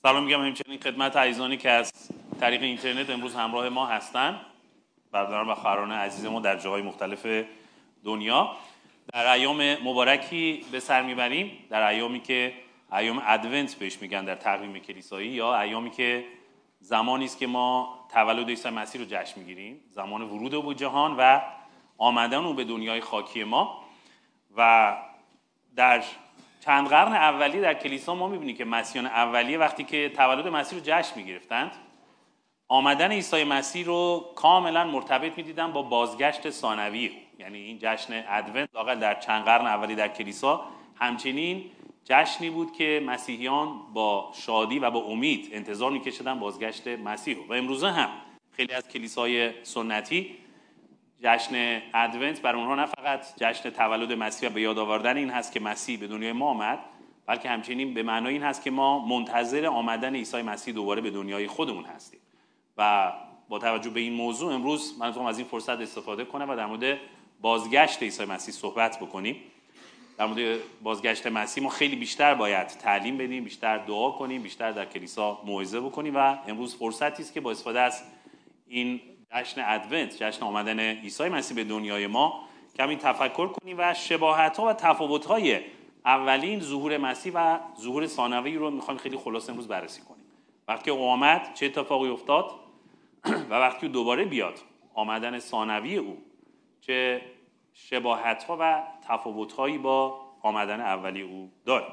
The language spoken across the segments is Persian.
سلام میگم همچنین خدمت عزیزانی که از طریق اینترنت امروز همراه ما هستند، برادران و خواهران عزیز ما در جاهای مختلف دنیا. در ایام مبارکی به سر میبریم، در ایامی که ایام ادونت بهش میگن در تقویم کلیسایی، یا ایامی که زمانی است که ما تولد عیسی مسیح رو جشن میگیریم، زمان ورود او به جهان و آمدن او به دنیای خاکی ما. و در چند قرن اولیه در کلیسا ما میبینیم که مسیحیان اولیه وقتی که تولد مسیح رو جشن میگرفتند، آمدن عیسی مسیح رو کاملا مرتبط میدیدن با بازگشت ثانوی. یعنی این جشن ادونت لااقل در چند قرن اولیه در کلیسا همچنین جشنی بود که مسیحیان با شادی و با امید انتظار میکشیدن بازگشت مسیح. و امروزه هم خیلی از کلیسای سنتی جشن ادونت برای اونها نه فقط جشن تولد مسیح و به یاد آوردن این هست که مسیح به دنیای ما آمد، بلکه همچنین به معنای این هست که ما منتظر آمدن عیسی مسیح دوباره به دنیای خودمون هستیم. و با توجه به این موضوع امروز من می‌خوام از این فرصت استفاده کنم و در مورد بازگشت عیسی مسیح صحبت بکنیم. در مورد بازگشت مسیح ما خیلی بیشتر باید تعلیم بدیم، بیشتر دعا کنیم، بیشتر در کلیسا موعظه بکنیم و امروز فرصتی است که با استفاده از این جشن ادونت، جشن آمدن عیسی مسیح به دنیای ما، کمی تفکر کنیم و شباهت‌ها و تفاوت‌های اولین ظهور مسیح و ظهور ثانوی رو می‌خوایم خیلی خلاصه امروز بررسی کنیم. وقتی او آمد چه اتفاقی افتاد و وقتی دوباره بیاد آمدن ثانوی او چه شباهت‌ها و تفاوت‌هایی با آمدن اولی او داره.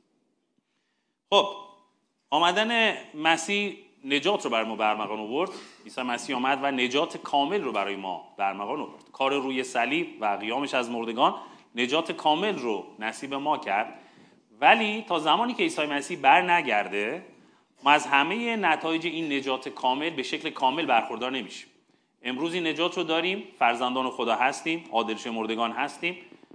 خب آمدن مسیح نجات رو برای ما برمغان آورد. عیسی مسیح آمد و نجات کامل رو برای ما برمغان آورد. کار روی صلیب و قیامش از مردگان نجات کامل رو نصیب ما کرد. ولی تا زمانی که عیسی مسیح بر نگرده ما از همه نتایج این نجات کامل به شکل کامل برخوردار نمیشیم. امروز این نجات رو داریم، فرزندان خدا هستیم، عادل مردگان هستیم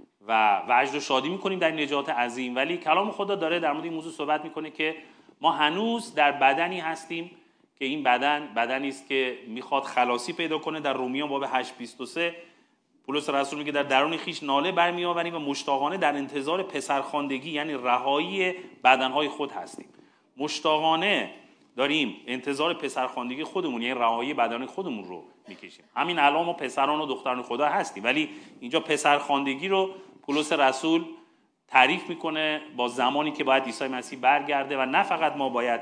و وجد و شادی میکنیم در نجات عظیم. ولی کلام خدا داره در مورد این موضوع صحبت میکنه که ما هنوز در بدنی هستیم که این بدنی است که میخواد خلاصی پیدا کنه. در رومیان باب 8:23 پولس رسول میگه در درون خیش ناله برمیآوریم و مشتاقانه در انتظار پسرخواندگی یعنی رهایی بدنهای خود هستیم. مشتاقانه داریم انتظار پسرخواندگی خودمون یعنی رهایی بدن خودمون رو میکشیم. همین الان ما پسران و دختران خدا هستیم، ولی اینجا پسرخواندگی رو پولس رسول تعریف میکنه با زمانی که باید عیسی مسیح برگرده و نه فقط ما باید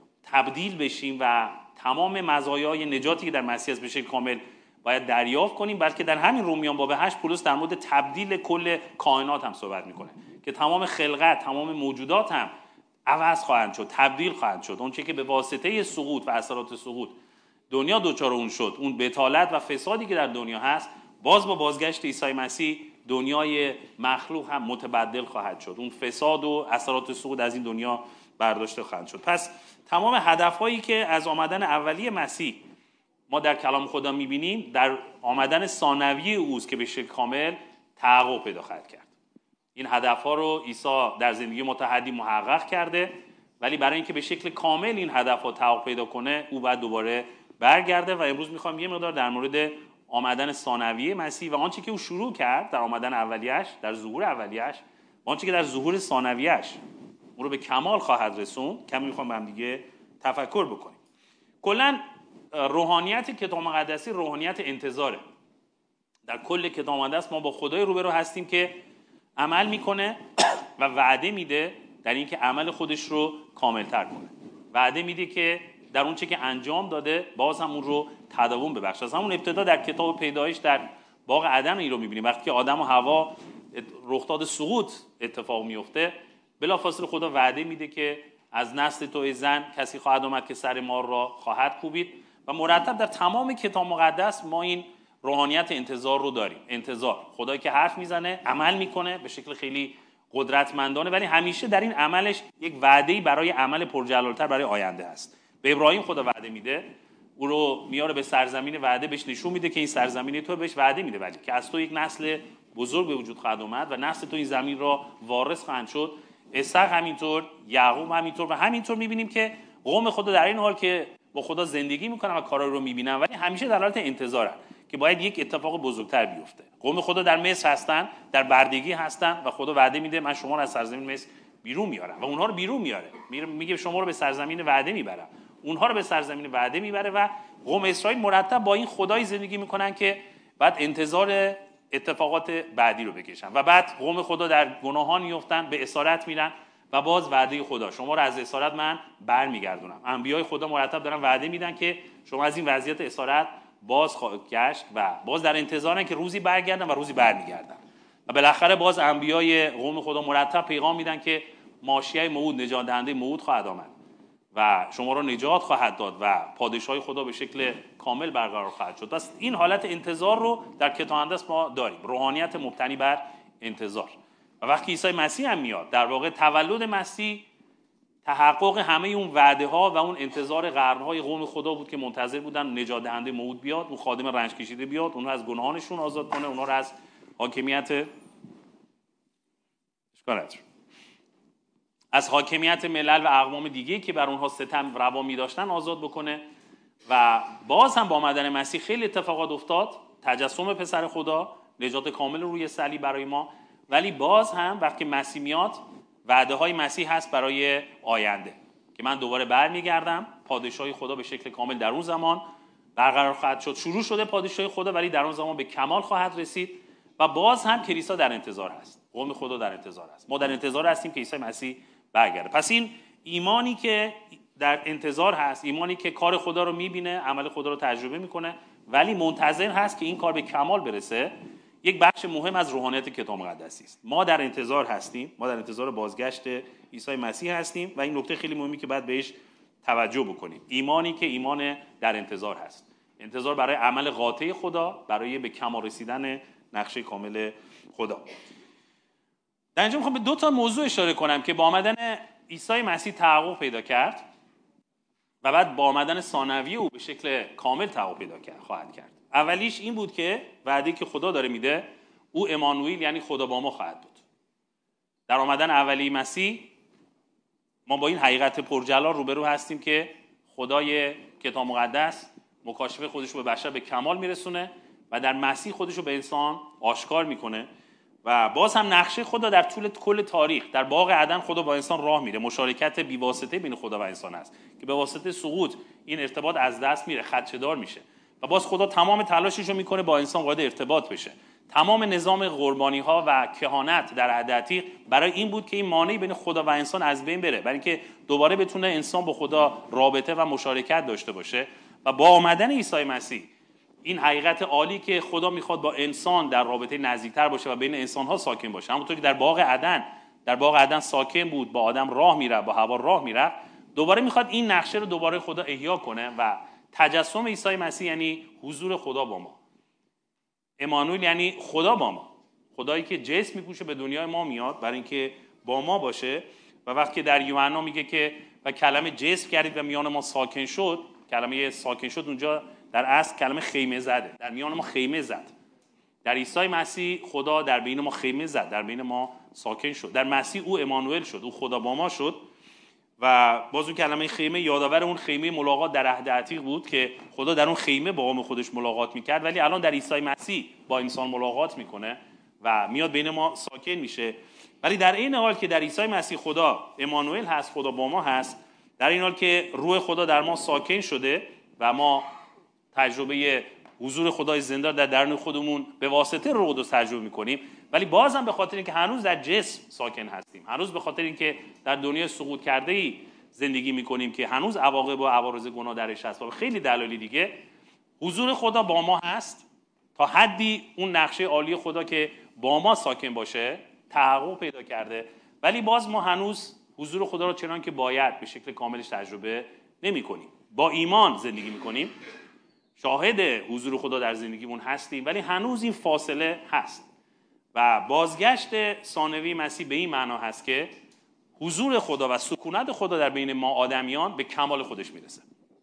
تبدیل بشیم و تمام مزایای نجاتی که در مسیح است به شکل کامل باید دریافت کنیم، بلکه در همین رومیان باب 8 پولس در مورد تبدیل کل کائنات هم صحبت میکنه که تمام خلقت، تمام موجودات هم عوض خواهند شد، تبدیل خواهند شد. اون چه که به واسطه سقوط و اثرات سقوط دنیا دچار اون شد، اون بتالت و فسادی که در دنیا هست، باز با بازگشت عیسی مسیح دنیای مخلوق هم متبدل خواهد شد. اون فساد و اثرات سقوط از این دنیا برداشته خواهند شد. پس تمام هدفهایی که از آمدن اولیه مسیح ما در کلام خدا می‌بینیم در آمدن ثانوی اوست که به شکل کامل تحقق پیدا خواهد کرد. این هدف‌ها رو عیسی در زندگی متحدی محقق کرده، ولی برای اینکه به شکل کامل این هدف‌ها تحقق پیدا کنه او باید دوباره برگرده. و امروز می‌خوام یه مقدار در مورد آمدن ثانوی مسیح و آنچه که او شروع کرد در آمدن اولیه‌اش، در ظهور اولیه‌اش، و آنچه که در ظهور ثانویه‌اش او رو به کمال خواهد رسوند، کمی می‌خوام با هم دیگه تفکر بکنیم. کلاً روحانیت کتاب مقدسی روحانیت انتظاره. در کل کتاب مقدس ما با خدای روبرو هستیم که عمل میکنه و وعده میده در این که عمل خودش رو کاملتر کنه. وعده میده که در اون چه که انجام داده باز هم اون رو تداوم ببخشه. از همون ابتدا در کتاب پیدایش در باغ عدن این رو میبینیم. وقتی که آدم و حوا رخداد سقوط اتفاق میفته، بلافاصله خدا وعده میده که از نسل تو ای زن کسی خواهد آمد که سر مار را خواهد کوبید. و مرتب در تمام کتاب مقدس ما این روحانیت انتظار رو داریم. انتظار، خدایی که حرف میزنه عمل میکنه به شکل خیلی قدرتمندانه، ولی همیشه در این عملش یک وعده‌ای برای عمل پرجلالتر برای آینده هست. به ابراهیم خدا وعده میده، او رو میاره به سرزمین وعده، بهش نشون میده که این سرزمین تو، بهش وعده میده ولی که از تو یک نسل بزرگ به وجود خواهد اومد و نسل تو این زمین را وارث خواهند شد. اسحاق همینطور، یعقوب همینطور. و همینطور میبینیم که قوم خدا در این حال که با خدا زندگی میکنن و کارا رو میبینن ولی همیشه در حالت انتظارن که باید یک اتفاق بزرگتر بیفته. قوم خدا در مصر هستن، در بردگی هستن و خدا وعده میده من شما رو از سرزمین مصر بیرون میارم و اونها رو بیرون میاره. میگه شما رو به سرزمین وعده میبرم، اونها رو به سرزمین وعده میبره و قوم اسرائیل مرتب با این خدای زندگی میکنن که بعد انتظار اتفاقات بعدی رو بکشن و بعد قوم خدا در گناهان میفتن، به اسارت میرن و باز وعده خدا شما رو از اسارت من برمیگردونم. انبیای خدا مرتب دارن وعده میدن که شما از این وضعیت اسارت باز خواهید گشت و باز در انتظارن که روزی برگردن و روزی برمیگردن و بالاخره باز انبیای قوم خدا مرتب پیغام میدن که ماشیه موعود، نجات دهنده موعود خواهد آمد و شما رو نجات خواهد داد و پادشاهی خدا به شکل کامل برقرار خواهد شد. پس این حالت انتظار رو در کتاب مقدس ما داریم، روحانیت مبتنی بر انتظار. و وقتی عیسی مسیح هم میاد، در واقع تولد مسیح تحقق همه اون وعده ها و اون انتظار قرن‌های قوم خدا بود که منتظر بودن نجات دهنده موعود بیاد، اون خادم رنج کشیده بیاد، اونها از گناهانشون آزاد کنه، اونها رو از حاکمیت ملل و اقوام دیگه که بر اونها ستم روا می‌داشتن آزاد بکنه. و باز هم با آمدن مسیح خیلی اتفاقات افتاد، تجسم پسر خدا، نجات کامل روی صلیب برای ما، ولی باز هم وقتی مسیح میاد وعده های مسیح هست برای آینده که من دوباره برمیگردم، پادشاهی خدا به شکل کامل در اون زمان برقرار خواهد شد. شروع شده پادشاهی خدا ولی در اون زمان به کمال خواهد رسید و باز هم کلیسا در انتظار هست، قوم خدا در انتظار هست، ما در انتظار هستیم که عیسی مسیح برگرده. پس این ایمانی که در انتظار هست، ایمانی که کار خدا رو میبینه، عمل خدا رو تجربه میکنه ولی منتظر هست که این کار به کمال برسه، یک بخش مهم از روحانیت کتاب مقدسی است. ما در انتظار هستیم، ما در انتظار بازگشت عیسی مسیح هستیم و این نکته خیلی مهمی که باید بهش توجه بکنیم. ایمانی که ایمان در انتظار هست، انتظار برای عمل قاطع خدا، برای به کمال رسیدن نقشه کامل خدا. در اینجا میخوام به دو تا موضوع اشاره کنم که با آمدن عیسی مسیح تحقق پیدا کرد و بعد با آمدن ثانوی او به شکل کامل تحقق پیدا خواهد کرد. اولیش این بود که وعده‌ای که خدا داره میده، او امانوئل یعنی خدا با ما خواهد بود. در آمدن اولی مسیح ما با این حقیقت پرجلال روبرو هستیم که خدای کتاب مقدس مکاشفه خودش رو به بشر به کمال میرسونه و در مسیح خودش رو به انسان آشکار میکنه و باز هم نقشه خدا در طول کل تاریخ. در باغ عدن خدا با انسان راه میره، مشارکت بی‌واسطه بین خدا و انسان است که به واسطه سقوط این ارتباط از دست میره، خدشه‌دار میشه و باز خدا تمام تلاشش رو میکنه با انسان وارد ارتباط بشه. تمام نظام قربانی ها و کهانت در عهد عتیق برای این بود که این مانعی بین خدا و انسان از بین بره، برای اینکه دوباره بتونه انسان با خدا رابطه و مشارکت داشته باشه. و با آمدن عیسی مسیح این حقیقت عالی که خدا میخواد با انسان در رابطه نزدیکتر باشه و بین انسان ها ساکن باشه، همونطور که در باغ عدن ساکن بود، با آدم راه میره، با حوا راه میره، دوباره میخواد این نقشه رو دوباره خدا احیا کنه و تجسم عیسی مسیح یعنی حضور خدا با ما. امانوئل یعنی خدا با ما، خدایی که جسم میپوشه به دنیای ما میاد برای اینکه با ما باشه. و وقتی در یوحنا میگه که و کلمه جسم گردید و میان ما ساکن شد، کلمه ساکن شد اونجا در اصل کلمه خیمه زده، در میان ما خیمه زد. در عیسی مسیح خدا در بین ما خیمه زد، در بین ما ساکن شد. در مسیح او امانوئل شد، او خدا با ما شد. و باز اون کلمه خیمه یادآور اون خیمه ملاقات در عهد عتیق بود که خدا در اون خیمه با قوم خودش ملاقات میکرد، ولی الان در عیسی مسیح با انسان ملاقات میکنه و میاد بین ما ساکن میشه. ولی در این حال که در عیسی مسیح خدا امانوئل هست، خدا با ما هست، در این حال که روح خدا در ما ساکن شده و ما تجربه حضور خدای زنده در درون خودمون به واسطه روح القدس تجربه میکنیم، ولی بازم به خاطر اینکه هنوز در جسم ساکن هستیم، هنوز به خاطر اینکه در دنیای سقوط کرده‌ای زندگی میکنیم که هنوز عواقب و عوارض گناه درش هست و خیلی دلایل دیگه، حضور خدا با ما هست تا حدی اون نقشه عالی خدا که با ما ساکن باشه تحقق پیدا کرده، ولی باز ما هنوز حضور خدا رو چنان که باید به شکل کاملش تجربه نمی‌کنیم. با ایمان زندگی می‌کنیم، شاهد حضور خدا در زندگیمون هستیم، ولی هنوز این فاصله هست. و بازگشت ثانوی مسیح به این معنا هست که حضور خدا و سکونت خدا در بین ما آدمیان به کمال خودش میرسه.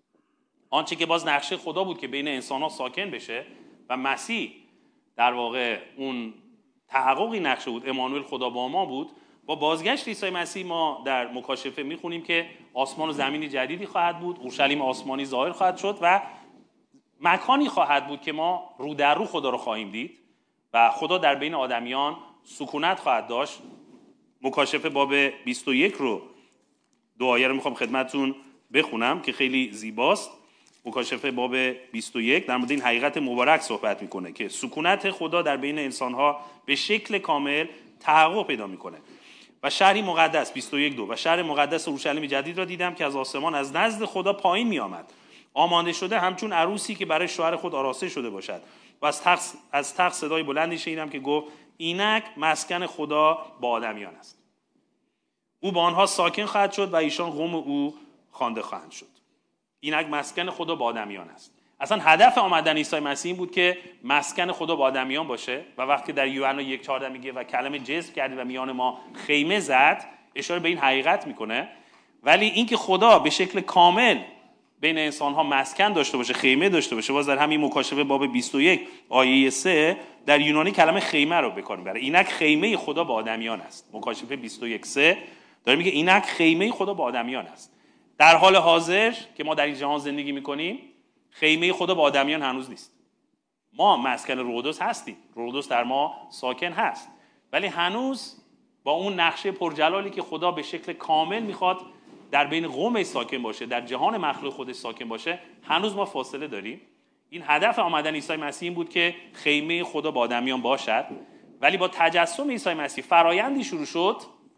آنچه که باز نقشه خدا بود که بین انسان‌ها ساکن بشه و مسیح در واقع اون تحققی نقشه بود، امانوئل خدا با ما بود. با بازگشت عیسی مسیح ما در مکاشفه میخونیم که آسمان و زمینی جدیدی خواهد بود، اورشلیم آسمانی ظاهر خواهد شد و مکانی خواهد بود که ما رو در رو خدا رو خواهیم دید و خدا در بین آدمیان سکونت خواهد داشت مکاشفه باب 21 رو دو آیه رو میخوام خدمتتون بخونم که خیلی زیباست. مکاشفه باب 21 در مورد این حقیقت مبارک صحبت میکنه که سکونت خدا در بین انسانها به شکل کامل تحقق پیدا میکنه. و شهری مقدس 21:2 و شهر مقدس اورشلیم جدید را دیدم که از آسمان از نزد خدا پایین می آمد، آماده شده همچون عروسی که برای شوهر خود آراسته شده باشد. و از تخت صدای بلندی شنیدم که گفت اینک مسکن خدا با آدمیان است، او با آنها ساکن خواهد شد و ایشان قوم او خوانده خواهند شد. اینک مسکن خدا با آدمیان است. اصلا هدف آمدن عیسی مسیح این بود که مسکن خدا با آدمیان باشه و وقتی در یوحنا 1:14 میگه و کلمه جسم کردی و میان ما خیمه زد، اشاره به این حقیقت میکنه. ولی اینکه خدا به شکل کامل بین انسان‌ها مسکن داشته باشه، خیمه داشته باشه، باز در همین مکاشفه باب 21 آیه 3 در یونانی کلمه خیمه رو به کار میبره. اینک خیمه خدا با آدمیان است. مکاشفه 21:3 داره میگه اینک خیمه خدا با آدمیان است. در حال حاضر که ما در این جهان زندگی میکنیم، خیمه خدا با آدمیان هنوز نیست. ما مسکن روح القدس هستیم، روح القدس در ما ساکن هست، ولی هنوز با اون نقشه پرجلالی که خدا به شکل کامل میخواد در بین قومش ساکن باشه، در جهان مخلوق خودش ساکن باشه، هنوز ما فاصله داریم. این هدف آمدن عیسی مسیح این بود که خیمه خدا با آدمیان باشد. ولی با تجسم عیسی مسیح فرایندی شروع شد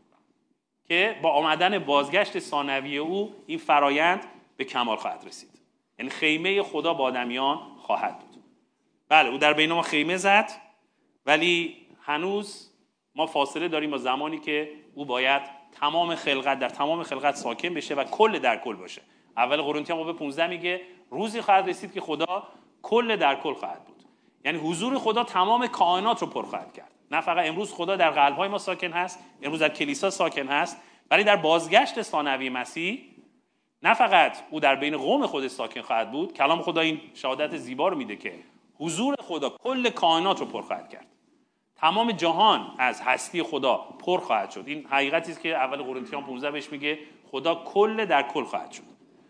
که با آمدن بازگشت ثانوی او این فرایند به کمال خواهد رسید. یعنی خیمه خدا با آدمیان خواهد بود. بله، او در بین ما خیمه زد، ولی هنوز ما فاصله داریم با زمانی که او باید تمام خلقت در تمام خلقت ساکن بشه و کل در کل باشه. اول قرنتیان باب 15 میگه روزی خواهد رسید که خدا کل در کل خواهد بود. یعنی حضور خدا تمام کائنات رو پر خواهد کرد. نه فقط امروز خدا در قلب‌های ما ساکن هست، امروز در کلیسا ساکن هست، ولی در بازگشت ثانوی مسیح نه فقط او در بین قوم خودش ساکن خواهد بود. کلام خدا این شهادت زیبا رو میده که حضور خدا کل کائنات رو پر خواهد کرد. تمام جهان از هستی خدا پر خواهد شد. این حقیقتی است که اول قرنتیان 15 بهش میگه خدا کل در کل خواهد شد.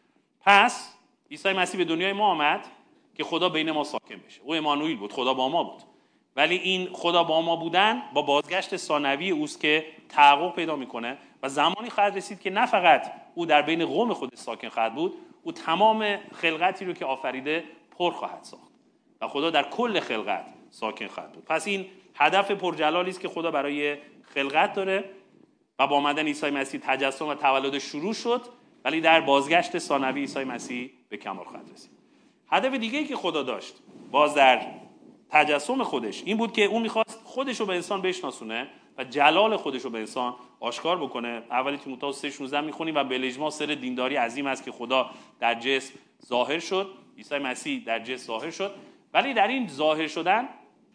پس عیسی مسیح به دنیای ما آمد که خدا بین ما ساکن بشه. او امانوئیل بود، خدا با ما بود. ولی این خدا با ما بودن با بازگشت ثانوی اوست که تحقق پیدا میکنه و زمانی خواهد رسید که نه فقط او در بین قوم خودش ساکن خواهد بود، او تمام خلقتی رو که آفریده پر خواهد ساخت و خدا در کل خلقت ساکن خواهد بود. پس این هدف پرجلالی است که خدا برای خلقت داره و با آمدن عیسی مسیح تجسم و تولد شروع شد، ولی در بازگشت ثانوی عیسی مسیح به کمال خواهد رسید. هدف دیگه‌ای که خدا داشت باز در تجسم خودش این بود که او میخواست خودش رو به انسان بشناسونه و جلال خودش رو به انسان آشکار بکنه. اولی تیموتائوس 3:16 میخونیم و به اجماع سر دینداری عظیم است که خدا در جسم ظاهر شد، عیسی مسیح در جسم ظاهر شد، ولی در این ظاهر شدن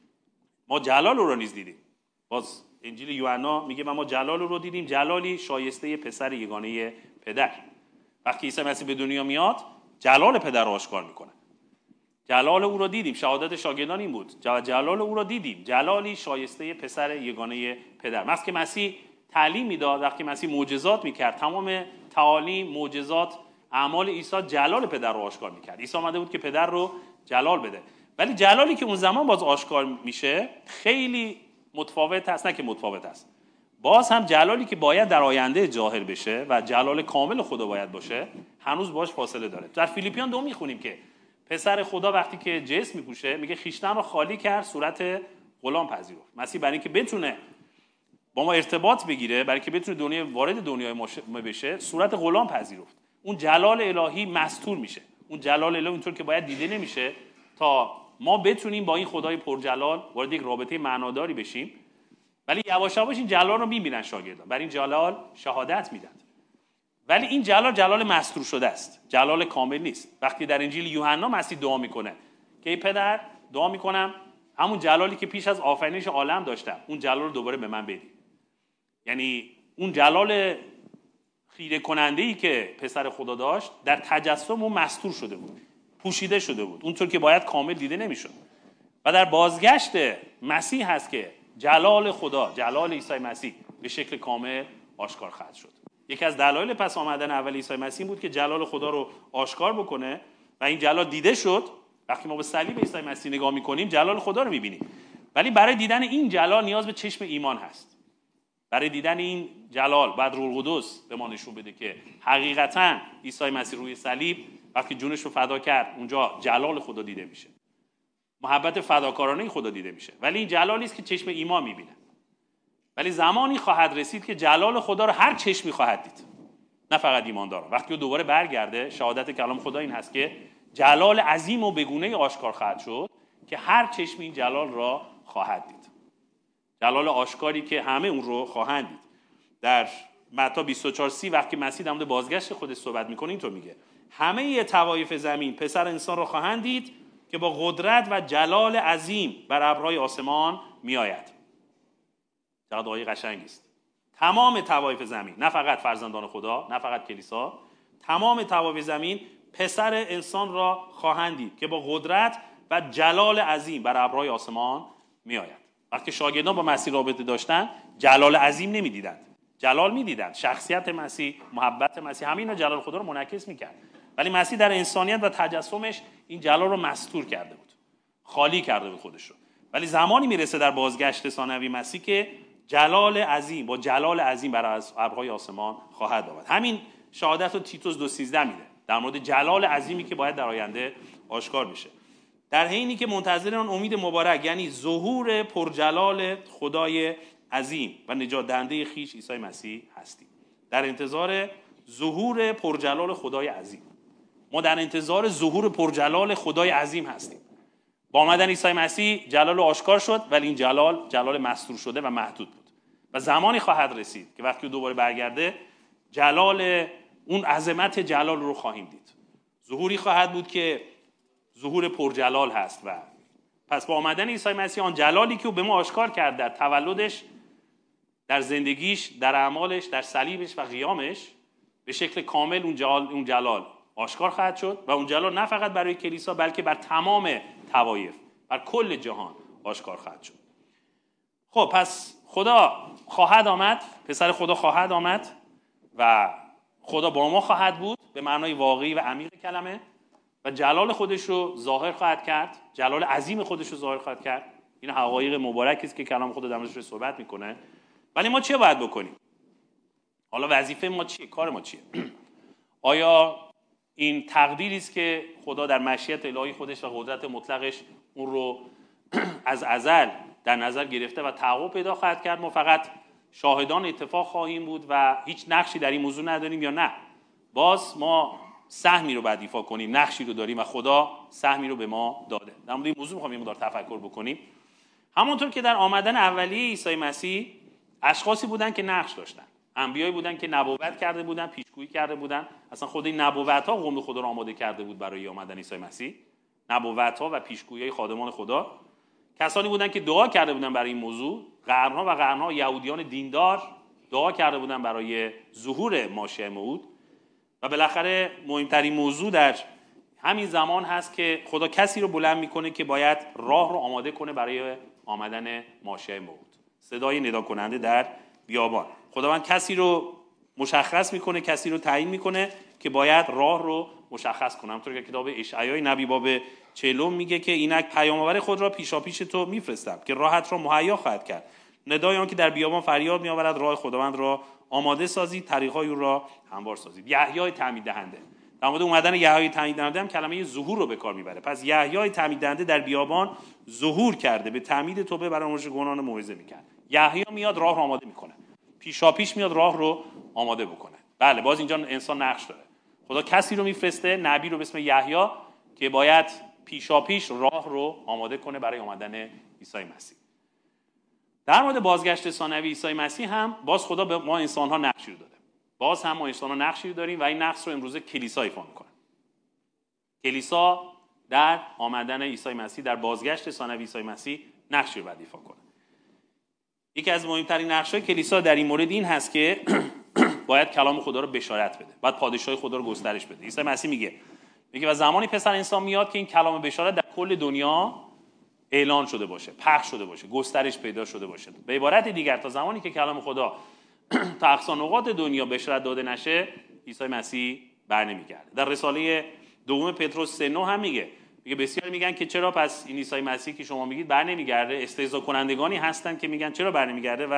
ما جلال او رو نیز دیدیم. باز انجیل یوحنا میگه ما جلال او رو دیدیم، جلالی شایسته پسر یگانه پدر. وقتی عیسی مسیح به دنیا میاد جلال پدر رو آشکار میکنه. جلال او را دیدیم. شهادت شاگردان این بود، جلال او را دیدیم، جلالی شایسته پسر یگانه پدر. وقتی مسیح تعلیم میداد، وقتی مسیح معجزات میکرد، تمام تعالیم، معجزات، اعمال عیسی جلال پدر رو آشکار میکرد. عیسی آمده بود که پدر رو جلال بده. ولی جلالی که اون زمان باز آشکار میشه خیلی متفاوت هست. نه که متفاوت است، باز هم جلالی که باید در آینده ظاهر بشه و جلال کامل خدا باید باشه هنوز باش فاصله داره. در فیلیپیان 2 میخونیم که پسر خدا وقتی که جسم میپوشه میگه خیشتن رو خالی کرد، صورت غلام پذیرفت. مسیح برای اینکه بتونه با ما ارتباط بگیره، برای اینکه بتونه وارد دنیای ما بشه، صورت غلام پذیرفت. اون جلال الهی مستور میشه. اون جلال الهی اونطور که باید دیده نمیشه تا ما بتونیم با این خدای پرجلال وارد یک رابطه معناداری بشیم. ولی یواش یواش این جلال رو میبینن شاگردان، برای این جلال شهادت میدن. ولی این جلال مستور شده است، جلال کامل نیست. وقتی در انجیل یوحنا مسیح دعا میکنه که ای پدر، دعا میکنم همون جلالی که پیش از آفرینش عالم داشتم اون جلال رو دوباره به من بدی. یعنی اون جلال خیره کننده ای که پسر خدا داشت در تجسم اون مستور شده بود، پوشیده شده بود، اونطور که باید کامل دیده نمیشد. و در بازگشت مسیح هست که جلال خدا، جلال عیسی مسیح به شکل کامل آشکار خواهد شد. یکی از دلایل پس آمدن اول عیسی مسیح بود که جلال خدا رو آشکار بکنه و این جلال دیده شد. وقتی ما به صلیب عیسی مسیح نگاه میکنیم جلال خدا رو میبینیم، ولی برای دیدن این جلال نیاز به چشم ایمان هست. برای دیدن این جلال بعد روح القدس به ما نشون بده که حقیقتا عیسی مسیح روی صلیب وقتی جونش رو فدا کرد اونجا جلال خدا دیده میشه، محبت فداکارانه خدا دیده میشه. ولی این جلالی است که چشم ایمان میبینه. ولی زمانی خواهد رسید که جلال خدا رو هر چشمی خواهد دید، نه فقط ایمانداران. وقتی او دوباره برگرده، شهادت کلام خدا این هست که جلال عظیم و بگونه آشکار خواهد شد که هر چشمی این جلال را خواهد دید. جلال آشکاری که همه اون رو خواهند دید. در متی 24:30 وقتی مسیح در مورد بازگشت خودش صحبت میکنه اینطور میگه: همه طوایف زمین پسر انسان را خواهند دید که با قدرت و جلال عظیم بر ابرهای آسمان میآید. چقدر دعای قشنگی است. تمام طوایف زمین، نه فقط فرزندان خدا، نه فقط کلیسا، تمام طوایف زمین پسر انسان را خواهند دید که با قدرت و جلال عظیم بر ابرهای آسمان میآید. وقتی شاگردان با مسیح رابطه داشتن، جلال عظیم نمیدیدند، جلال میدیدند. شخصیت مسیح، محبت مسیح، همینا جلال خدا رو منعکس میکرد. ولی مسیح در انسانیت و تجسمش این جلال رو مستور کرده بود، خالی کرده بود خودش رو. ولی زمانی میرسه در بازگشت ثانوی مسیح که جلال عظیم با جلال عظیم بر ابرهای آسمان خواهد آمد. همین شهادت رو تیتوس 2:13 میده در مورد جلال عظیمی که باید در آینده آشکار بشه. در حینی که منتظر آن امید مبارک، یعنی ظهور پرجلال خدای عظیم و نجات دهنده خویش عیسی مسیح هستیم. در انتظار ظهور پرجلال خدای عظیم. ما در انتظار ظهور پرجلال خدای عظیم هستیم. با آمدن عیسی مسیح جلال آشکار شد، ولی این جلال مستور شده و محدود بود. و زمانی خواهد رسید که وقتی او دوباره برگرده جلال اون عظمت جلال رو خواهیم دید. ظهوری خواهد بود که ظهور پرجلال هست. و پس با آمدن عیسی مسیح آن جلالی که او به ما آشکار کرد در تولدش، در زندگیش، در اعمالش، در صلیبش و قیامش، به شکل کامل اون جلال آشکار خواهد شد. و اون جلال نه فقط برای کلیسا بلکه بر تمام طوایف، بر کل جهان آشکار خواهد شد. خب پس خدا خواهد آمد، پسر خدا خواهد آمد و خدا با ما خواهد بود به معنای واقعی و عمیق کلمه و جلال خودش رو ظاهر خواهد کرد، جلال عظیم خودش رو ظاهر خواهد کرد. این حقایق مبارکی است که کلام خدا در موردش صحبت میکنه. ولی ما چه باید بکنیم؟ حالا وظیفه ما چیه؟ کار ما چیه؟ آیا این تقدیری است که خدا در مشیت الهی خودش و قدرت مطلقش اون رو از ازل در نظر گرفته و تحقق پیدا خواهد کرد؟ ما فقط شاهدان اتفاق خواهیم بود و هیچ نقشی در این موضوع نداریم، یا نه باز ما سهمی رو باید ایفا کنیم، نقشی رو داریم و خدا سهمی رو به ما داده؟ در مورد این موضوع می‌خوام یه مقدار تفکر بکنیم. همونطور که در آمدن اولیه عیسی مسیح اشخاصی بودن که نقش داشتن، انبیایی بودن که نبوت کرده بودن، پیشگویی کرده بودن. اصلا خود این نبوت‌ها قوم خدا رو آماده کرده بود برای آمدن عیسی مسیح. نبوت‌ها و پیشگویی‌های خادمان خدا کسانی بودن که دعا کرده بودن برای این موضوع. قرن‌ها و قرن‌ها یهودیان دیندار دعا کرده بودن برای ظهور ماشیه موعود. و بالاخره مهمترین موضوع در همین زمان هست که خدا کسی رو بلند میکنه که باید راه رو آماده کنه برای آمدن ماشیه موعود. صدای ندا کننده در بیابان. خداوند کسی رو مشخص میکنه، کسی رو تعیین میکنه که باید راه رو مشخص کنه. همونطور که کتاب اشعیا نبی باب 40 میگه که اینک پیام‌آور خود را پیشاپیش تو میفرستم که راحت را مهیا خواهد کرد. ندای آن که در بیابان فریاد میآورد راه خداوند را آماده سازید، طریق‌های او را هموار سازید. یحیای تعمید دهنده در مورد اومدن یحیای تعمید دهنده هم کلمه ظهور رو به کار میبره. پس یحیای تعمید دهنده در بیابان ظهور کرده، به تعمید توبه برای آمرزش گناهان موعظه میکرد. یحیی میاد راه رو آماده میکنه، پیشاپیش میاد راه رو آماده بکنه. بله باز اینجا انسان نقش داره. خدا کسی رو میفرسته، نبی رو به اسم یحیی، که باید پیشاپیش راه رو آماده کنه برای آمدن عیسی مسیح. در مورد بازگشت ثانوی عیسی مسیح هم باز خدا به ما انسان‌ها نقشی رو داده. باز هم ما انسان‌ها نقشی رو داریم و این نقش رو امروز کلیسا ایفا می‌کنه. کلیسا در آمدن عیسی مسیح، در بازگشت ثانوی عیسی مسیح نقشی رو باید ایفا کنه. یکی از مهمترین نقش‌های کلیسا در این مورد این هست که باید کلام خدا رو بشارت بده، باید پادشاهی خدا رو گسترش بده. عیسی مسیح میگه و زمانی پسر انسان میاد که این کلام بشارت در کل دنیا اعلان شده باشه، پخش شده باشه، گسترش پیدا شده باشه. به عبارت دیگر تا زمانی که کلام خدا تا اقصا نقاط دنیا بشارت داده نشه، عیسی مسیح برنمیگرده. در رساله دوم پتروس 3:9 هم میگه بسیار میگن که چرا پس این عیسی مسیح که شما میگید برنمیگرده؟ استهزا کنندگانی هستن که میگن چرا برنمیگرده و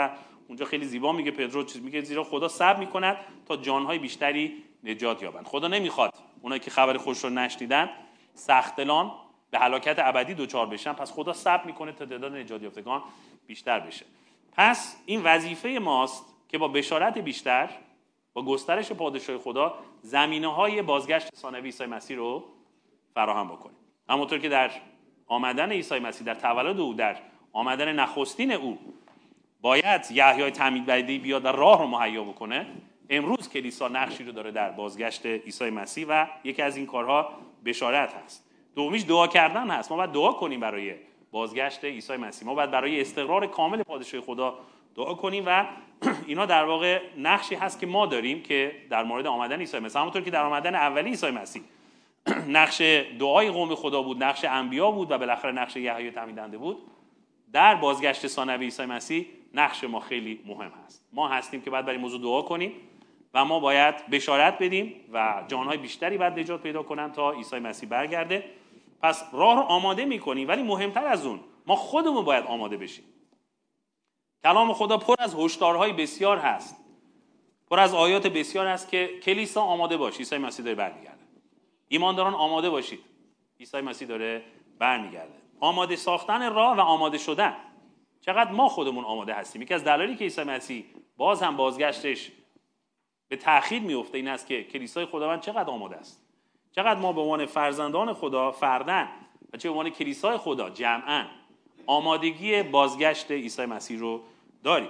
اونجا خیلی زیبا میگه پدرو، چیز میگه زیرا خدا صبر میکند تا جانهای بیشتری نجات یابند. خدا نمیخواد اونایی که خبر خوش رو نشنیدن سخت‌دلان به هلاکت ابدی دچار بشن، پس خدا صبر میکنه تا تعداد نجات یافتگان بیشتر بشه. پس این وظیفه ماست که با بشارت بیشتر، با گسترش پادشاهی خدا، زمینه‌های بازگشت ثانوی عیسی مسیح رو فراهم بکنیم. همونطور که در آمدن عیسی مسیح، در تولد او، در آمدن نخستین او باید یحیای تعمید بدهی بیاد و راه رو مهیا بکنه، امروز کلیسا نقشی رو داره در بازگشت عیسی مسیح و یکی از این کارها بشارت هست. دومیش دعا کردن هست. ما باید دعا کنیم برای بازگشت عیسی مسیح. ما باید برای استقرار کامل پادشاهی خدا دعا کنیم و اینا در واقع نقشی هست که ما داریم که در مورد آمدن عیسی مسیح، همونطور که در آمدن اولی عیسی مسیح نقش دعای قوم خدا بود، نقش انبیا بود و بالاخره نقش یحیای تعمید دهنده بود، در بازگشت ثانوی عیسی مسیح نقش ما خیلی مهم هست. ما هستیم که باید برای موضوع دعا کنیم و ما باید بشارت بدیم و جانهای بیشتری باید نجات پیدا کنن تا عیسی مسیح برگرده. پس راه رو آماده میکنیم، ولی مهمتر از اون ما خودمون باید آماده بشیم. کلام خدا پر از هشدارهای بسیار هست، پر از آیات بسیار هست که کلیسا آماده باش، عیسی مسیح داره برمیگرده. ایمانداران آماده باشید، عیسی مسیح داره برمیگرده. آماده ساختن راه و آماده شدن. چقدر ما خودمون آماده هستیم؟ یکی از دلایلی که عیسی مسیح باز هم بازگشتش به تأخیر میفته این است که کلیسای خداوند چقدر آماده است. چقدر ما به عنوان فرزندان خدا فرداً و چه به عنوان کلیسای خدا جمعاً آمادگی بازگشت عیسی مسیح رو داریم.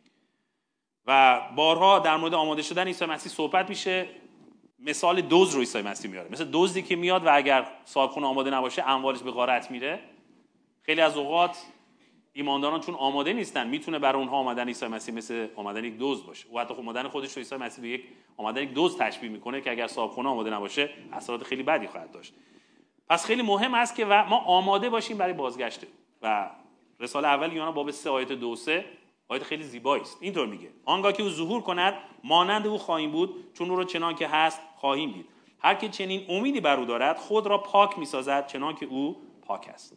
و بارها در مورد آماده شدن عیسی مسیح صحبت میشه. مثال دزد رو عیسی مسیح میاره، مثل دزدی که میاد و اگر صاحبخونه آماده نباشه اموالش به غارت میره. خیلی از اوقات ایمانداران چون آماده نیستن میتونه برای اونها آمدن عیسی مسیح مثل آمدن یک دزد باشه. او حتی اومدن خودش رو عیسی مسیح به یک آمدن یک دزد تشبیه میکنه که اگر صاحبخونه آماده نباشه اثرات خیلی بدی خواهد داشت. پس خیلی مهم است که ما آماده باشیم برای بازگشت. و رساله اول یوحنا باب 3 آیه 2-3 آیه خیلی زیبایی است. اینطور میگه: آنگاه که او ظهور کند مانند او خواهیم بود، چون او را چنان که هست خواهیم دید. هر که چنین امیدی بر او دارد خود را پاک میسازد چنان که او پاک است.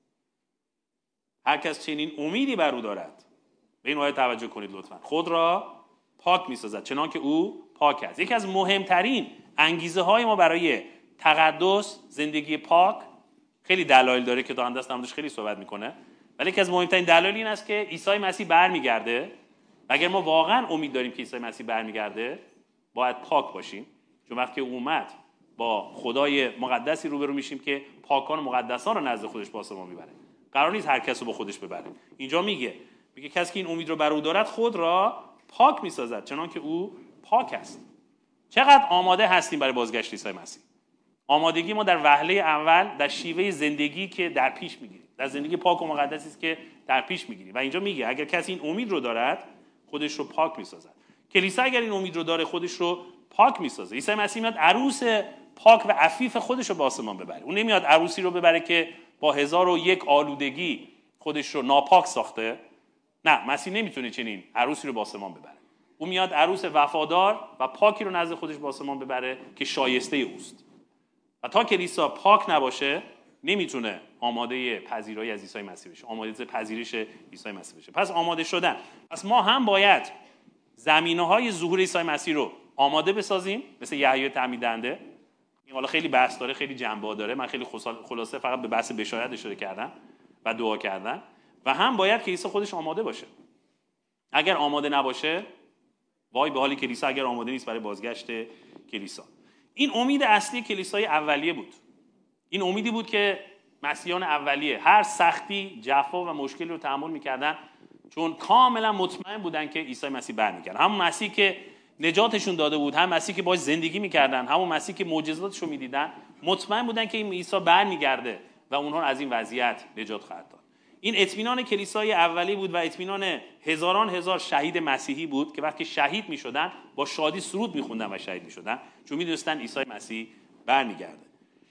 هر کس چنین امیدی بر او دارد، به این آیه توجه کنید لطفاً، خود را پاک میسازد چنان که او پاک است. یکی از مهمترین انگیزه های ما برای تقدس، زندگی پاک، خیلی دلایل داره که داننده است نمودش خیلی صحبت میکنه، ولی یکی از مهمترین دلایل این است که عیسی مسیح برمیگرده. و اگر ما واقعا امید داریم که عیسی مسیح برمیگرده باید پاک باشیم، چون وقتی اومد با خدای مقدسی روبرو میشیم که پاکان و مقدسان رو نزد خودش با آسمان میبره. قرار نیست هر کس رو با خودش ببره. اینجا میگه کسی که این امید رو بر او دارد خود را پاک میسازد چنان که او پاک است. چقدر آماده هستیم برای بازگشت عیسی مسیح؟ آمادگی ما در وهله اول در شیوه زندگی که در پیش میگیریم، در زندگی پاک و مقدسی است که در پیش میگیریم. و اینجا میگه اگر کسی این امید رو دارد خودش رو پاک میسازد. کلیسا اگر این امید رو داره خودش رو پاک میسازه. عیسی مسیح میاد عروس پاک و عفیف خودش رو به آسمان ببره. اون نمیاد عروسی رو ببره که با 1001 آلودگی خودش رو ناپاک ساخته. نه، مسیح نمیتونه چنین عروسی رو به آسمان ببره. اون میاد عروس وفادار و پاکی رو نزد خودش به آسمان ببره که شایسته اوست. و تا کلیسا پاک نباشه نمیتونه آماده پذیرایی از عیسی مسیح بشه، آماده پذیرش عیسی مسیح بشه. پس آماده شدن. پس ما هم باید زمینه‌های ظهور عیسی مسیح رو آماده بسازیم، مثل یحیای تعمید دهنده. این حالا خیلی بحث داره، خیلی جنبه‌ها داره. من خیلی خلاصه فقط به بحث بشارت اشاره کردم و دعا کردن. و هم باید کلیسا خودش آماده باشه. اگر آماده نباشه وای به حال کلیسا اگر آماده نیست برای بازگشت کلیسا. این امید اصلی کلیسای اولیه بود. این امیدی بود که مسیحیان اولیه هر سختی، جفا و مشکلی رو تحمل می‌کردن چون کاملا مطمئن بودن که عیسی مسیح برمیگرده. همون مسیح که نجاتشون داده بود، هم مسیح که باهاش زندگی می‌کردن، همون مسیح که معجزاتش رو می‌دیدن، مطمئن بودن که این عیسی برمیگرده و اونها از این وضعیت نجات خواهد داد. این اطمینان کلیسای اولی بود و اطمینان هزاران هزار شهید مسیحی بود که وقتی شهید می‌شدن با شادی سرود می‌خوندن و شهید می‌شدن چون می‌دونستن عیسی مسیح برمیگرده.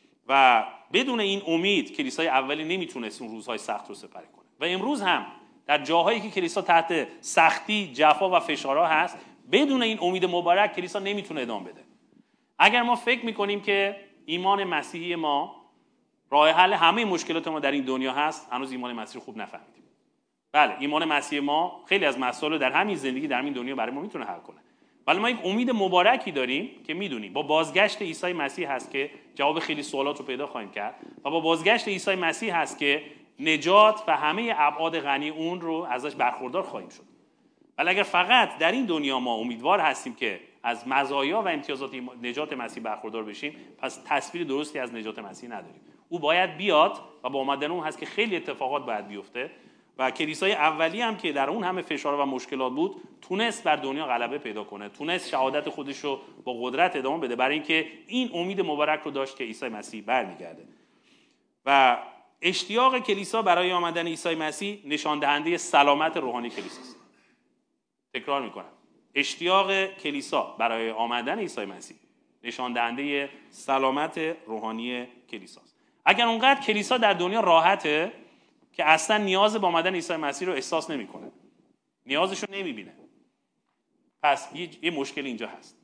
و بدون این امید کلیسای اولی نمیتونست اون روزهای سخت رو سپری کنه. و امروز هم در جاهایی که کلیسا تحت سختی، جفا و فشارها هست، بدون این امید مبارک کلیسا نمیتونه ادامه بده. اگر ما فکر میکنیم که ایمان مسیحی ما راه حل همه مشکلات ما در این دنیا هست، هنوز ایمان مسیحی خوب نفهمیدیم. بله ایمان مسیح ما خیلی از مسائل در همین زندگی در همین دنیا برای ما میتونه حل کنه، ولی ما یک امید مبارکی داریم که میدونیم با بازگشت عیسی مسیح هست که جواب خیلی سوالات رو پیدا خواهیم کرد و با بازگشت عیسی مسیح هست که نجات و همه ابعاد غنی اون رو ازش برخوردار خواهیم شد. ولی اگر فقط در این دنیا ما امیدوار هستیم که از مزایا و امتیازات نجات مسیح برخوردار بشیم، پس تصویر درستی از نجات مسیح نداریم. او باید بیاد و با اومدن اون هست که خیلی اتفاقات باید بیفته و کلیسای اولی هم که در اون همه فشار و مشکلات بود تونست بر دنیا غلبه پیدا کنه، تونست شهادت خودش رو با قدرت ادامه بده، برای اینکه این امید مبارک رو داشت که عیسی مسیح برمیگرده. و اشتیاق کلیسا برای آمدن عیسی مسیح نشان دهنده سلامت روحانی کلیساست. تکرار میکنم، اشتیاق کلیسا برای آمدن عیسی مسیح نشان دهنده سلامت روحانی کلیساست. اگر اونقدر کلیسا در دنیا راحته که اصلا نیاز به آمدن عیسی مسیح رو احساس نمیکنه، نیازش رو نمیبینه، پس یه مشکل اینجا هست.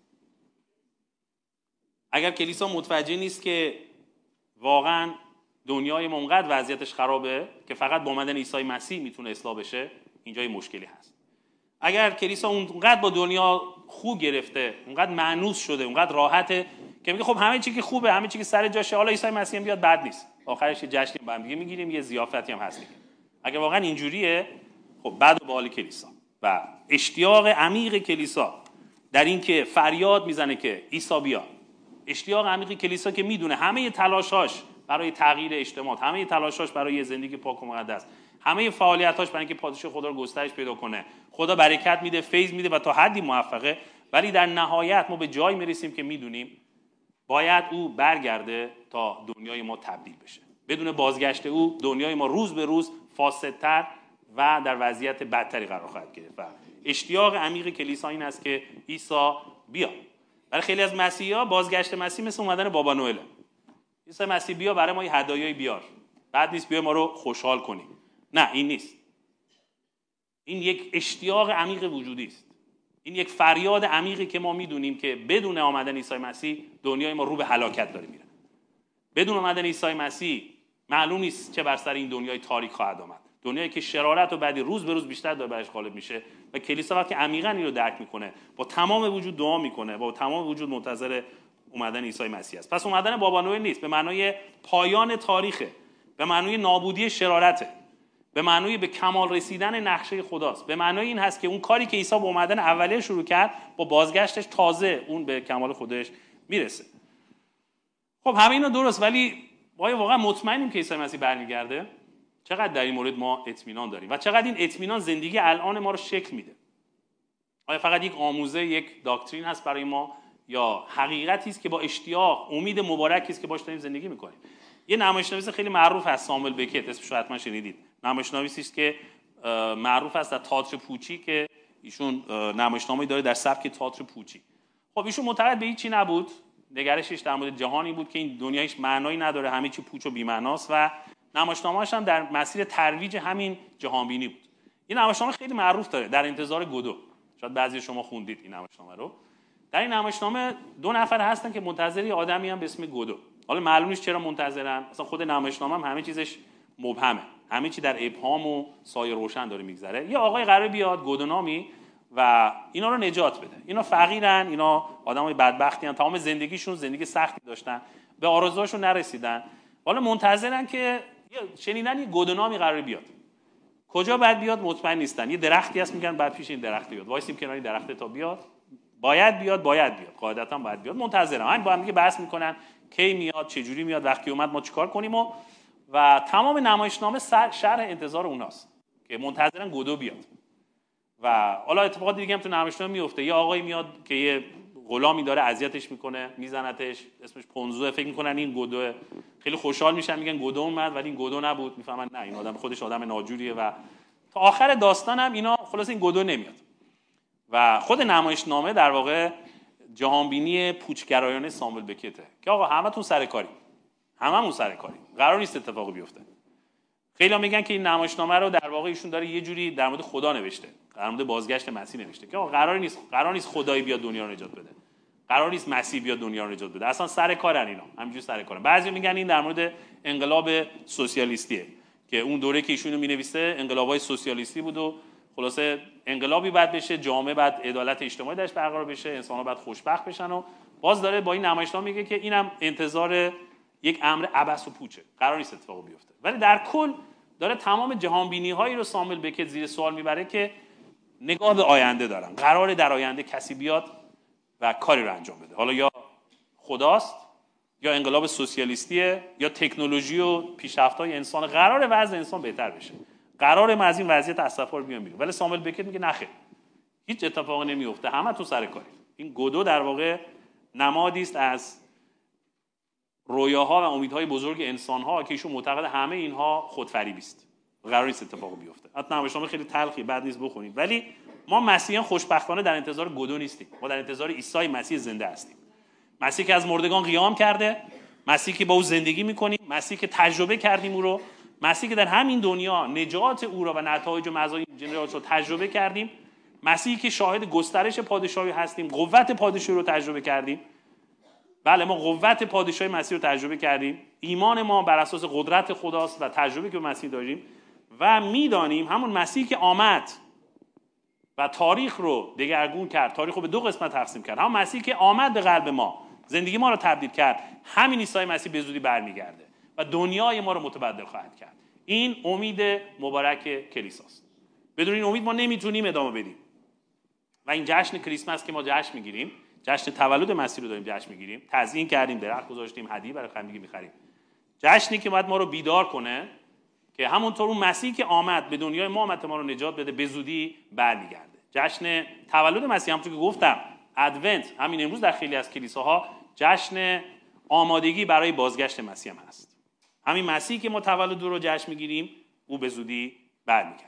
اگر کلیسا متوجه نیست که واقعا دنیای ما اونقدر وضعیتش خرابه که فقط با آمدن عیسی مسیح میتونه اصلاح بشه، اینجا یه مشکلی هست. اگر کلیسا اونقدر با دنیا خوب گرفته، اونقدر مانوس شده، اونقدر راحته که میگه خب همه چی که خوبه، همه چی که سر جاشه، حالا عیسی مسیح بیاد بد نیست، آخرش یه جشنی با هم دیگه میگیریم، یه ضیافتی هم هست. اگر واقعا اینجوریه، خب بد و باحال کلیسا و اشتیاق عمیق کلیسا در این که فریاد میزنه که عیسی بیا، اشتیاق عمیق کلیسا که میدونه همه تلاشاش برای تغییر اجتماع، همه تلاشاش برای زندگی پاک و مقدس، همه فعالیتاش برای اینکه پادشاه خدا رو گسترش پیدا کنه، خدا برکت میده، فیض میده و تا حدی موفقه، ولی در نهایت ما به جایی میرسیم که میدونیم باید او برگرده تا دنیای ما تبدیل بشه. بدون بازگشت او دنیای ما روز به روز فاسدتر و در وضعیت بدتری قرار خواهد گرفت. اشتیاق عمیق کلیسا این است که عیسی بیا. برای خیلی از مسیحی‌ها بازگشت مسیح مثل اومدن بابا نوئل. عیسی مسیح بیا برای ما یه هدایایی بیار، بعد نیست بیا ما رو خوشحال کنی. نه، این نیست. این یک اشتیاق عمیق وجودی است. این یک فریاد عمیقی که ما میدونیم که بدون آمدن عیسی مسیح دنیای ما رو به هلاکت داره میره. بدون آمدن عیسی مسیح معلوم نیست چه بر سر این دنیای تاریک خواهد آمد. دنیایی که شرارت و بدی روز به روز بیشتر داره برش غالب میشه و کلیسا وقتی عمیقاً این رو درک میکنه، با تمام وجود دعا میکنه، با تمام وجود منتظر اومدن عیسی مسیح است. پس اومدن بابا نوئل نیست به معنای پایان تاریخه، به معنای نابودی شرارته، به معنای به کمال رسیدن نقشه خداست. به معنای این هست که اون کاری که عیسی با اومدن اولیه شروع کرد، با بازگشتش تازه اون به کمال خودش میرسه. خب همه اینا درست، ولی آیا واقعا مطمئنیم که عیسی مسیح برمیگرده؟ چقدر در این مورد ما اطمینان داریم و چقدر این اطمینان زندگی الان ما رو شکل میده؟ آیا فقط یک آموزه، یک داکترین هست برای ما، یا حقیقتی است که با اشتیاق، امید مبارکی است که باش داریم زندگی میکنیم؟ یه نمایشنویس خیلی معروف هست، ساموئل بکت، اسمش رو حتما شنیدید. نمایشنویسی است که معروف است در تئاتر پوچی، که ایشون نمایشنامه‌ای داره در سبک تئاتر پوچی. خب ایشون معتقد به هیچی نبود، نگرشش در مورد جهانی بود که این دنیا هیچ معنایی نداره، همه چی پوچ و بی‌معناست و نمایشنامه‌اش هم در مسیر ترویج همین جهانبینی بود. این نمایشنامه خیلی معروف داره، در انتظار گودو. شاید بعضی شما خوندید این نمایشنامه رو. در این نمایشنامه دو نفر هستن که منتظر یه آدمی هم به اسم گودو. حالا معلوم نیست چرا منتظرن، اصلا خود نمایشنامه هم همه چیزش مبهمه، همه چی در ابهام و سایه روشن داره میگذره. یه آقای قراره بیاد گودونامی و اینا رو نجات بده. اینا فقیرن، اینا آدمای بدبختی ان، تمام زندگیشون زندگی سختی داشتن، به آرزوهاشون نرسیدن. حالا منتظرن که شنیدن یه گودونامی قراره بیاد. کجا باید بیاد مطمئن نیستن. یه درختی هست میگن بعد پیش این درخت بیاد، وایسیم کنار این درخت تا بیاد. باید بیاد قاعدتا باید بیاد. منتظرن، همین با هم دیگه بحث میکنن کی میاد، چه جوری میاد، وقتی اومد ما چیکار کنیم و تمام نمایشنامه شرح انتظار اوناست که منتظرن گودو بیاد. و حالا اتفاقات دیگه هم تو نمایشنامه میفته. یه آقایی میاد که یه غلامی داره اذیتش میکنه، میزنتش، اسمش پونزوه، فکر میکنن این گودوه، خیلی خوشحال میشن، میگن گودو اومد، ولی این گودو نبود، میفهمن نه این آدم خودش آدم ناجوریه و تا آخر داستان هم اینا خلاص این گودو نمیاد. و خود نمایشنامه در واقع جهانبینی پوچگرایانه ساموئل بکته که آقا همتون سرکاری، هممون سرکاری، قرار نیست اتفاقی بیفته. خیلی ها میگن که این نمایشنامه رو در واقع ایشون داره یه جوری در مورد خدا نوشته، در مورد بازگشت مسیح نوشته که آقا قرار نیست خدایی بیاد دنیا رو نجات بده، قرار نیست مسیح بیاد دنیا رو نجات بده، اصلا سر کارن اینا، همینجوری سر کارن. بعضی میگن این در مورد انقلاب سوسیالیستیه که اون دوره که ایشونو می‌نویسه انقلاب‌های سوسیالیستی بود و خلاصه انقلابی بعد بشه، جامعه بعد عدالت اجتماعی درش برقرار بشه، انسان‌ها بعد خوشبخت بشن و باز داره با این نمایشنامه میگه که اینم انتظار یک امر عبث و پوچه، قرار نیست اتفاق بیفته. ولی در کل داره تمام جهانبینی‌هایی رو ساموئل بکت زیر سوال میبره که نگاه به آینده دارن. قراره در آینده کسی بیاد و کاری رو انجام بده، حالا یا خداست یا انقلاب سوسیالیستیه یا تکنولوژی و پیشرفت‌های انسان، قراره وضع انسان بهتر بشه، قراره از این وضعیت اسفبار بیان بیرون. ولی ساموئل بکت میگه نخیر، هیچ اتفاقی نمیفته، همه تو سر کاری. این گودو در واقع نمادی است از رویاها و امیدهای بزرگ انسان‌ها که ایشون معتقد همه اینها خودفریبی است، قرار نیست اتفاق بیفته. حتی نمایشنامه خیلی تلخی، بعد نیست بخونید. ولی ما مسیحیان خوشبختانه در انتظار گودو نیستیم، ما در انتظار عیسی مسیح زنده هستیم. مسیحی که از مردگان قیام کرده، مسیحی که با او زندگی می‌کنیم، مسیحی که تجربه کردیم او رو، مسیحی که در همین دنیا نجات او را و نتایج و مزایای نجات رو تجربه کردیم، مسیحی که شاهد گسترش پادشاهی هستیم، قوت پادشاهی رو تجربه کردیم. بله، ما قوت پادشاهی مسیح رو تجربه کردیم، ایمان ما بر اساس قدرت خداست و تجربه که به مسیح داریم و میدانیم همون مسیحی که آمد و تاریخ رو دگرگون کرد، تاریخ رو به دو قسمت تقسیم کرد، همون مسیحی که آمد به قلب ما، زندگی ما رو تبدیل کرد، همین عیسی مسیح به زودی برمیگرده و دنیای ما رو متبدل خواهد کرد. این امید مبارک کلیساست. بدون این امید ما نمیتونیم ادامه بدیم. و این جشن کریسمس که ما جشن میگیریم، جشن تولد مسیح رو داریم جشن میگیریم، تزیین کردیم، درخت گذاشتیم، هدیه برای همدیگه میخریم. جشنی که باید ما رو بیدار کنه که همونطور اون مسیحی که آمد به دنیای ما آمد ما رو نجات بده، به زودی برمیگرده. جشن تولد مسیح، همونطور که گفتم، ادونت، همین امروز در خیلی از کلیساها جشن آمادگی برای بازگشت مسیح هم هست. همین مسیحی که ما تولد رو جشن میگیریم، او به زودی برمیگرده.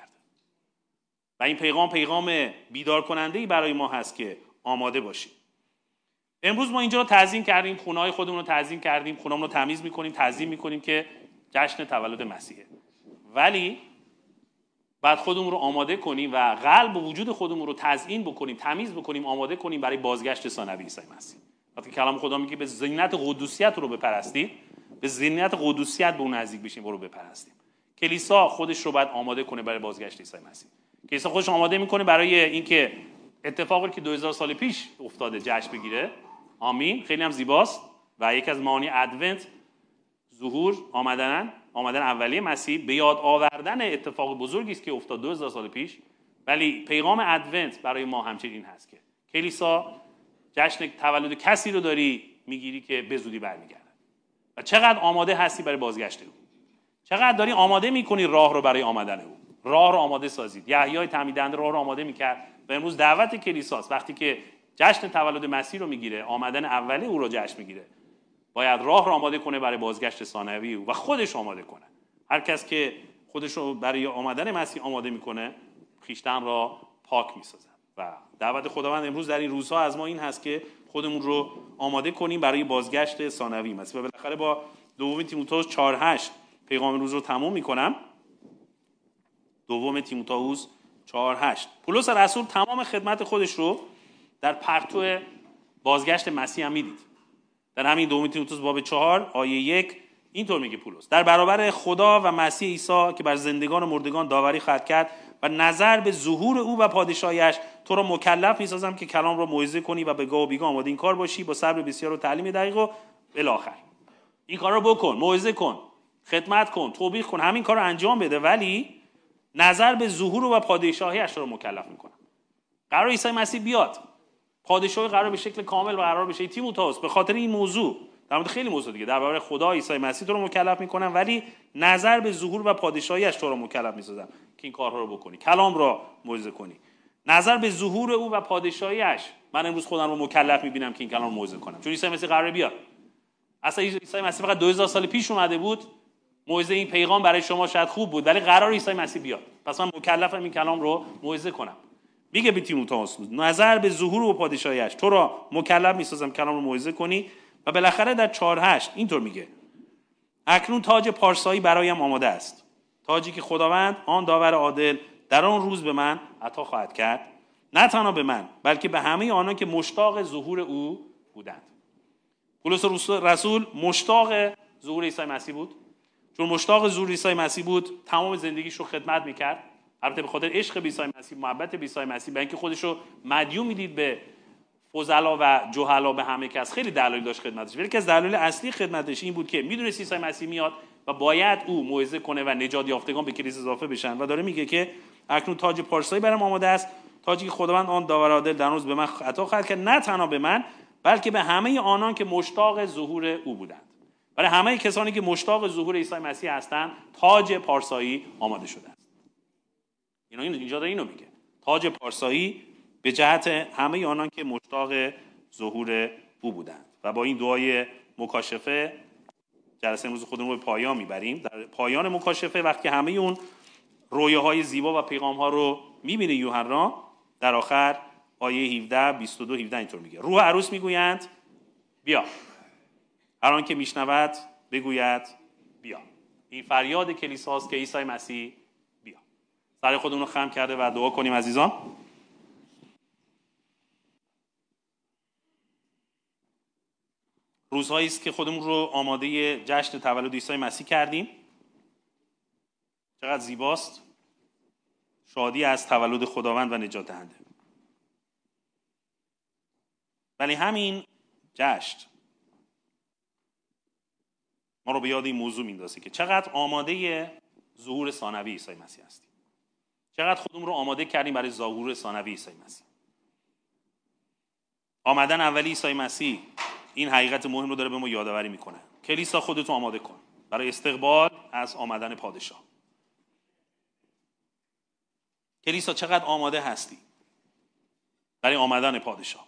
و این پیغام بیدار کننده‌ای برای ما هست که آماده باشیم. امروز ما اینجا رو تعظیم کردیم، خونه‌های خودمون رو تعظیم کردیم، خونه‌مون رو تمیز می‌کنیم، تعظیم می‌کنیم که جشن تولد مسیحه. ولی بعد خودمون رو آماده کنیم و قلب و وجود خودمون رو تزیین بکنیم، تمیز بکنیم، آماده کنیم برای بازگشت ثانوی عیسی مسیح. وقتی کلام خدا میگه به زینت قدوسیت رو بپرستید، به زینت قدوسیت به اون نزدیک بشیم، رو بپرستیم. کلیسا خودش رو باید آماده کنه برای بازگشت عیسی مسیح. کلیسا خودش آماده می‌کنه برای اینکه اتفاقی که 2000 سال پیش افتاده جشن بگیره. آمین. خیلی هم زیباست و یکی از معانی ادونت ظهور، آمدن اولیه مسیح، به یاد آوردن اتفاق بزرگی است که افتاد 2000 سال پیش. ولی پیغام ادونت برای ما همچنین هست که کلیسا جشن تولد کسی رو داری میگیری که به زودی برمیگرده و چقدر آماده هستی برای بازگشت او، چقدر داری آماده میکنی راه رو برای آمدن او. راه رو آماده سازید. یحیای تعمیدنده راه رو آماده میکرد و امروز دعوت کلیساست وقتی که جشن تولد مسیح رو میگیره، آمدن اولی او رو جشن میگیره، باید راه رو آماده کنه برای بازگشت ثانوی او و خودش آماده کنه. هر کس که خودش رو برای آمدن مسیح آماده میکنه، خویشتن را پاک میسازه. و دعوت خداوند امروز در این روزها از ما این هست که خودمون رو آماده کنیم برای بازگشت ثانوی مسیح. و بالاخره با دوم تیموتائوس 4:8 پیغام روز رو تموم میکنم. دوم تیموتائوس 4:8 پولس رسول تمام خدمت خودش رو در پرتو بازگشت مسیح هم میدید. در همین دوم تیموتائوس باب 4 آیه 1 اینطور میگه پولس: در برابر خدا و مسیح عیسی که بر زندگان و مردگان داوری خواهد کرد و نظر به ظهور او و پادشاهیش، تو را مکلف میسازم که کلام را موعظه کنی و به گاه و بیگاه آماده این کار باشی، با صبر بسیار و تعلیم دقیق و الی آخر. این کار رو بکن، موعظه کن، خدمت کن، توبیخ کن، همین کار رو انجام بده، ولی نظر به ظهور و پادشاهیش رو مکلف میکنم. قرار عیسی مسیح بیاد، پادشاهی قرار به شکل کامل و قرار بشه. تیموتائوس به خاطر این موضوع، در مورد خیلی موضوع دیگه، در برابر خدا عیسی مسیح تو رو مکلف میکنم، ولی نظر به ظهور و پادشاهیش تو رو مکلف میسازم که این کارها رو بکنی، کلام را موعظه کنی. نظر به ظهور او و پادشاهیش، من امروز خودم رو مکلف میبینم که این کلام رو موعظه کنم، چون عیسی مسیح قراره بیاد. اصلا عیسی مسیح فقط 2000 سال پیش اومده بود، موعظه این پیغام برای شما شاید خوب بود، ولی قرار عیسی مسیح بیاد، پس من مکلفم این کلام رو موعظه کنم. میگه به تیموتائوس نظر به ظهور و پادشاهیش تو را مکلف میسازم کلام رو موعظه کنی. و بالاخره در 4:8 اینطور میگه: اکنون تاج پارسایی برایم آماده است، تاجی که خداوند آن داور عادل در آن روز به من عطا خواهد کرد، نه تنها به من بلکه به همه آنان که مشتاق ظهور او بودند. پولس رسول مشتاق ظهور عیسی مسیح بود، چون مشتاق ظهور عیسی مسیح بود، تمام زندگیش رو خدمت میکرد. البته به خاطر عشق به عیسی مسیح، محبت به عیسی مسیح، برای اینکه خودش رو مدیون میدید به فضلا و جهلا، به همه کس، خیلی دلایل داشت خدمتش. ولی که از دلایل اصلی خدمتش این بود که میدونست عیسی مسیح میاد و باید او موعظه کنه و نجات یافتگان به کلیسا اضافه بشن. و داره میگه که اکنون تاج پارسایی برام آماده است، تاجی که خداوند آن داور عادل در روز به من عطا خواهد کرد، نه تنها به من بلکه به همه آنان که مشتاق ظهور او بودند. برای همه کسانی که مشتاق ظهور عیسی مسیح هستند تاج پارسایی آماده شده است. اینجا داره اینو میگه، تاج پارسایی به جهت همه آنان که مشتاق ظهور او بودند. و با این دعای مکاشفه جلسه امروز خودمون رو به پایان میبریم. در پایان مکاشفه وقتی همه اون رویاهای زیبا و پیغام‌ها رو میبینه یوحنا، در آخر آیه 17 22 17 اینطور میگه: روح عروس میگویند بیا، هر آن که میشنود بگوید بیا. این فریاد کلیساست که عیسی مسیح بیا. سر خودمون رو خم کرده و دعا کنیم عزیزان. روزهایی است که خودمون رو آماده جشن تولد عیسی مسیح کردیم. چقدر زیباست شادی از تولد خداوند و نجات دهنده. ولی همین جشن ما رو به یاد این موضوع میندازه که چقدر آماده ظهور ثانوی عیسی مسیح هستیم. چقدر خودمون رو آماده کردیم برای ظهور ثانوی عیسی مسیح. آمدن اولی عیسی مسیح این حقیقت مهم رو داره به ما یادآوری میکنه. کلیسا خودتو آماده کن برای استقبال از آمدن پادشاه. کلیسا چقدر آماده هستی برای آمدن پادشاه؟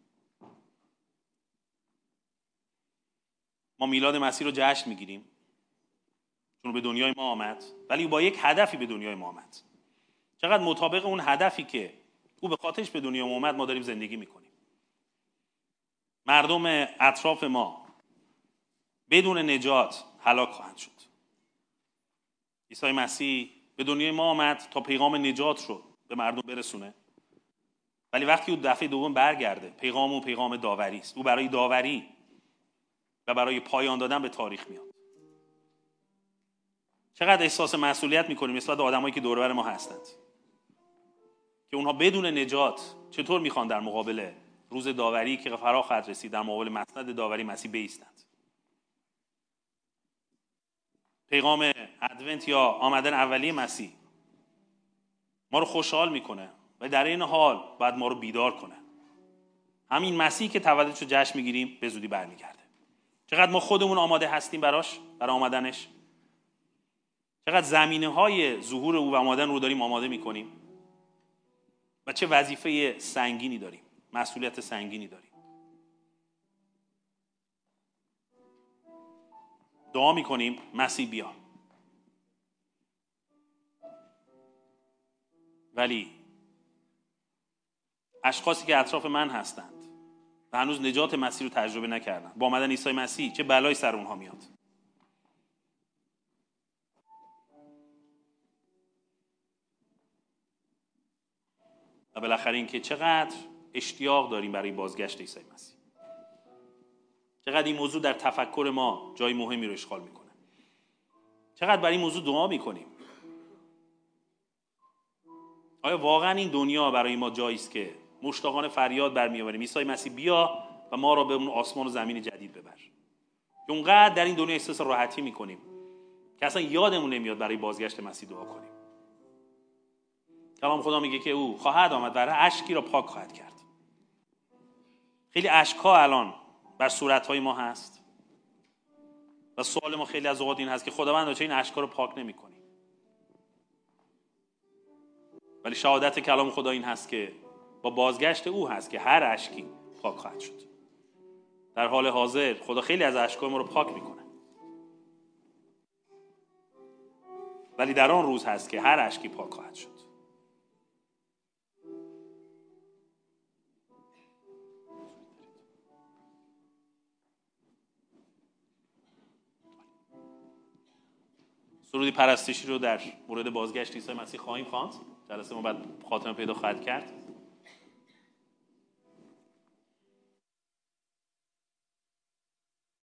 ما میلاد مسیح رو جشن میگیریم چون به دنیای ما آمد، ولی با یک هدفی به دنیای ما آمد. چقدر مطابق اون هدفی که او به خاطرش به دنیا ما آمد ما داریم زندگی میکنیم. مردم اطراف ما بدون نجات هلاک خواهند شد. عیسی مسیح به دنیای ما آمد تا پیغام نجات رو به مردم برسونه، ولی وقتی او دفعه دوم برگرده پیغام او پیغام داوری است. او برای داوری و برای پایان دادن به تاریخ میاد. چقدر احساس مسئولیت میکنیم نسبت به آدمایی که دور و بر ما هستند که اونها بدون نجات چطور میخوان در مقابل روز داوری که فرا خواهد رسید، در مقابل مسند داوری مسیح بایستند. پیغام ادونت یا آمدن اولیه مسیح ما رو خوشحال میکنه و در این حال باید ما رو بیدار کنه. همین مسیح که تولدش رو جشن میگیریم به زودی برمیگرده. چقدر ما خودمون آماده هستیم براش، برای آمدنش؟ چقدر زمینه‌های ظهور او و آمدن رو داریم آماده میکنیم و چه وظیفه سنگینی داریم، مسئولیت سنگینی داریم. دعا میکنیم مسیح بیا. ولی اشخاصی که اطراف من هستند و هنوز نجات مسیح رو تجربه نکردن، با آمدن عیسی مسیح چه بلایی سر اونها میاد. و بالاخره این که چقدر اشتیاق داریم برای بازگشت عیسی مسیح. چقدر این موضوع در تفکر ما جای مهمی رو اشغال میکنه. چقدر برای این موضوع دعا میکنیم. آیا واقعا این دنیا برای ما جایی است که مشتاقانه فریاد برمیآوریم عیسی مسیح بیا و ما را به اون آسمان و زمین جدید ببر؟ که اونقدر در این دنیا احساس راحتی میکنیم که اصلا یادمون نمیاد برای بازگشت مسیح دعا کنیم. کلام خدا میگه که او خواهد آمد و اشکی را پاک خواهد کرد. خیلی اشک‌ها الان بر صورت‌های ما هست و سوال ما خیلی از اوقات این هست که خداوند چرا این اشک‌ها رو پاک نمی‌کنی؟ ولی شهادت کلام خدا این هست که با بازگشت او هست که هر اشکی پاک خواهد شد. در حال حاضر خدا خیلی از اشک‌های ما رو پاک می‌کنه، ولی در آن روز هست که هر اشکی پاک خواهد شد. سرودی پرستشی رو در مورد بازگشت عیسی مسیح خواهیم خواند. جلسه ما بعد خاتمه پیدا خواهد کرد.